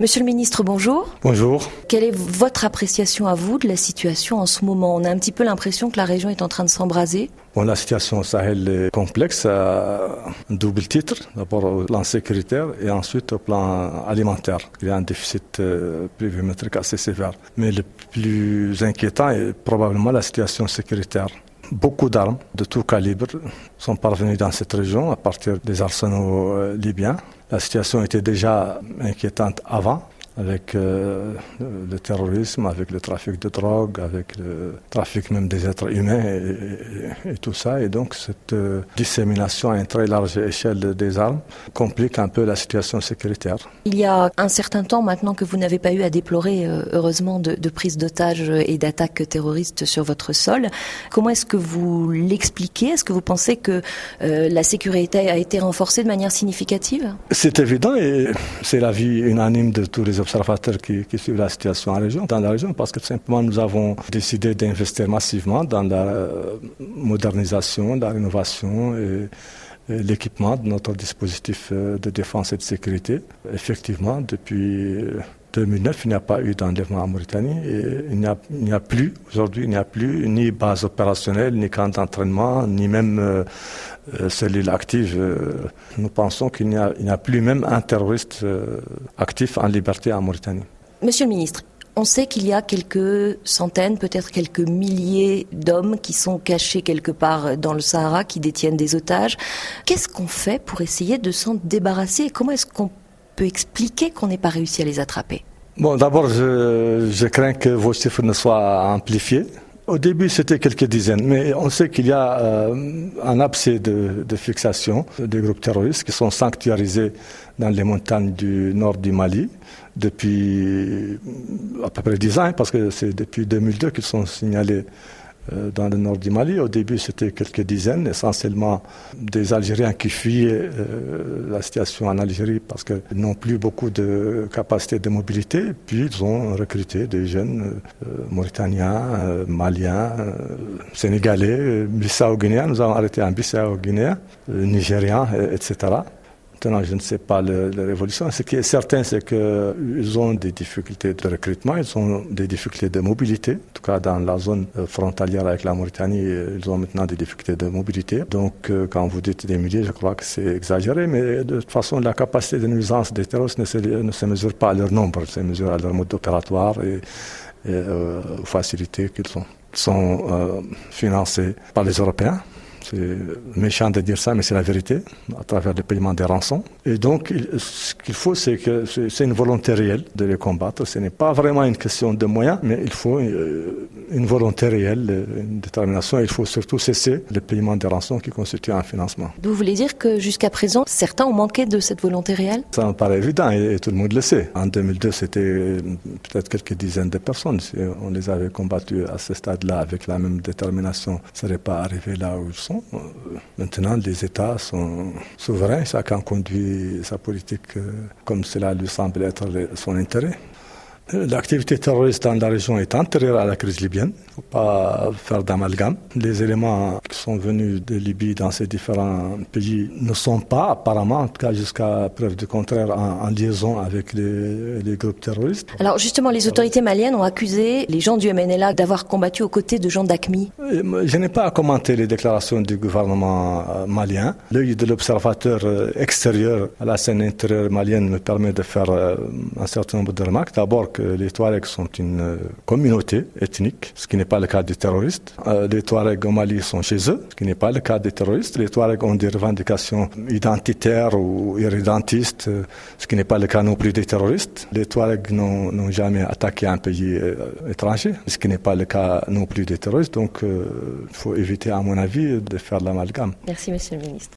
Monsieur le ministre, bonjour. Bonjour. Quelle est votre appréciation à vous de la situation en ce moment? On a un petit peu l'impression que la région est en train de s'embraser. La situation au Sahel est complexe à un double titre. D'abord au plan sécuritaire et ensuite au plan alimentaire. Il y a un déficit pluviométrique assez sévère. Mais le plus inquiétant est probablement la situation sécuritaire. Beaucoup d'armes de tout calibre sont parvenues dans cette région à partir des arsenaux libyens. La situation était déjà inquiétante avant, avec le terrorisme, avec le trafic de drogue, avec le trafic même des êtres humains et tout ça. Et donc cette dissémination à une très large échelle des armes complique un peu la situation sécuritaire. Il y a un certain temps maintenant que vous n'avez pas eu à déplorer, heureusement, de prise d'otages et d'attaques terroristes sur votre sol. Comment est-ce que vous l'expliquez? Est-ce que vous pensez que la sécurité a été renforcée de manière significative? C'est évident et c'est l'avis unanime de tous les observateurs qui suivent la situation dans la région, parce que simplement nous avons décidé d'investir massivement dans la modernisation, la rénovation et l'équipement de notre dispositif de défense et de sécurité. Effectivement, depuis 2009, il n'y a pas eu d'enlèvement en Mauritanie et aujourd'hui, il n'y a plus ni base opérationnelle, ni camp d'entraînement, ni même cellule active. Nous pensons qu'il n'y a plus même un terroriste actif en liberté en Mauritanie. Monsieur le ministre, on sait qu'il y a quelques centaines, peut-être quelques milliers d'hommes qui sont cachés quelque part dans le Sahara, qui détiennent des otages. Qu'est-ce qu'on fait pour essayer de s'en débarrasser et comment est-ce qu'on peut expliquer qu'on n'ait pas réussi à les attraper? D'abord, je crains que vos chiffres ne soient amplifiés. Au début, c'était quelques dizaines, mais on sait qu'il y a un abcès de fixation des groupes terroristes qui sont sanctuarisés dans les montagnes du nord du Mali depuis à peu près 10 ans, parce que c'est depuis 2002 qu'ils sont signalés dans le nord du Mali. Au début, c'était quelques dizaines, essentiellement des Algériens qui fuyaient la situation en Algérie parce qu'ils n'ont plus beaucoup de capacité de mobilité. Puis ils ont recruté des jeunes Mauritaniens, Maliens, Sénégalais, Bissau-Guinéens. Nous avons arrêté un Bissau-Guinéen, Nigérian, etc. Maintenant, je ne sais pas la révolution. Ce qui est certain, c'est qu'ils ont des difficultés de recrutement, ils ont des difficultés de mobilité. En tout cas, dans la zone frontalière avec la Mauritanie, ils ont maintenant des difficultés de mobilité. Donc, quand vous dites des milliers, je crois que c'est exagéré. Mais de toute façon, la capacité de nuisance des terroristes ne se mesure pas à leur nombre, se mesure à leur mode opératoire et aux facilités qu'ils ont. Ils sont financés par les Européens. C'est méchant de dire ça, mais c'est la vérité, à travers le paiement des rançons. Et donc, ce qu'il faut, c'est une volonté réelle de les combattre. Ce n'est pas vraiment une question de moyens, mais il faut une volonté réelle, une détermination. Il faut surtout cesser le paiement des rançons qui constitue un financement. Vous voulez dire que jusqu'à présent, certains ont manqué de cette volonté réelle? Ça me paraît évident et tout le monde le sait. En 2002, c'était peut-être quelques dizaines de personnes. Si on les avait combattus à ce stade-là avec la même détermination, ça ne serait pas arrivé là où ils sont. Maintenant, les États sont souverains, chacun conduit sa politique comme cela lui semble être son intérêt. L'activité terroriste dans la région est antérieure à la crise libyenne. Il ne faut pas faire d'amalgame. Les éléments qui sont venus de Libye dans ces différents pays ne sont pas, apparemment, en tout cas jusqu'à preuve du contraire, en liaison avec les groupes terroristes. Alors justement, les autorités maliennes ont accusé les gens du MNLA d'avoir combattu aux côtés de gens d'AQMI. Je n'ai pas à commenter les déclarations du gouvernement malien. L'œil de l'observateur extérieur à la scène intérieure malienne me permet de faire un certain nombre de remarques. D'abord, les Touaregs sont une communauté ethnique, ce qui n'est pas le cas des terroristes. Les Touaregs au Mali sont chez eux, ce qui n'est pas le cas des terroristes. Les Touaregs ont des revendications identitaires ou irrédentistes, ce qui n'est pas le cas non plus des terroristes. Les Touaregs n'ont jamais attaqué un pays étranger, ce qui n'est pas le cas non plus des terroristes. Donc, il faut éviter, à mon avis, de faire l'amalgame. Merci, Monsieur le Ministre.